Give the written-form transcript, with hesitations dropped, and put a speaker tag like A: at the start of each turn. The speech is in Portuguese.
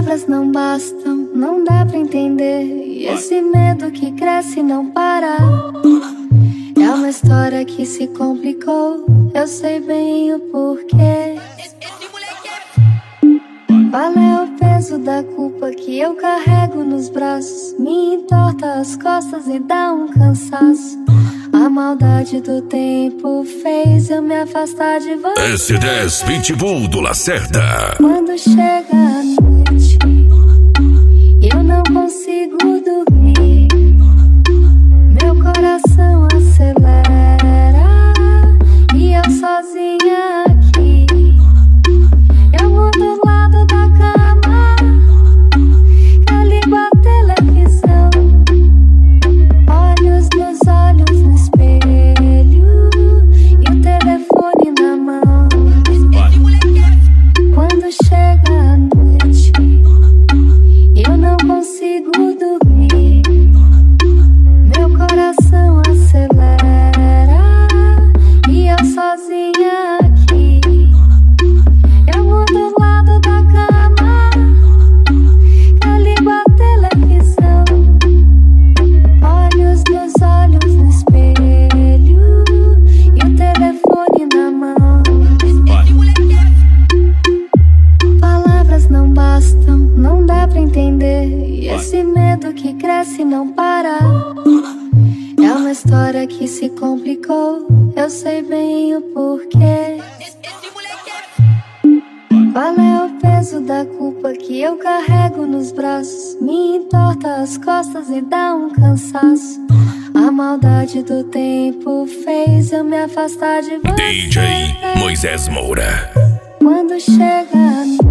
A: Palavras não bastam, não dá pra entender. E esse medo que cresce e não para. É uma história que se complicou, eu sei bem o porquê. Qual é o peso da culpa que eu carrego nos braços? Me entorta as costas e dá um cansaço. A maldade do tempo fez eu me afastar de você.
B: S10 Pitbull do Lacerda.
A: Quando chega a noite, eu não consigo dormir. Meu coração acelera e eu sozinha aqui. Eu mudo o lado da cama, eu ligo a televisão, olhos nos olhos no espelho e o telefone na mão. Quando chega a noite, eu não consigo dormir. Meu coração acelera e eu sozinha aqui. Eu mudo o lado da cama, eu ligo a televisão, olhos nos olhos no espelho e o telefone na mão. Palavras não bastam, não dá pra entender. E esse medo que cresce e não para. É uma história que se complicou, eu sei bem o porquê. Qual é o peso da culpa que eu carrego nos braços? Me entorta as costas e dá um cansaço. A maldade do tempo fez eu me afastar de você.
B: DJ Moisés Moura.
A: Quando chega a noite,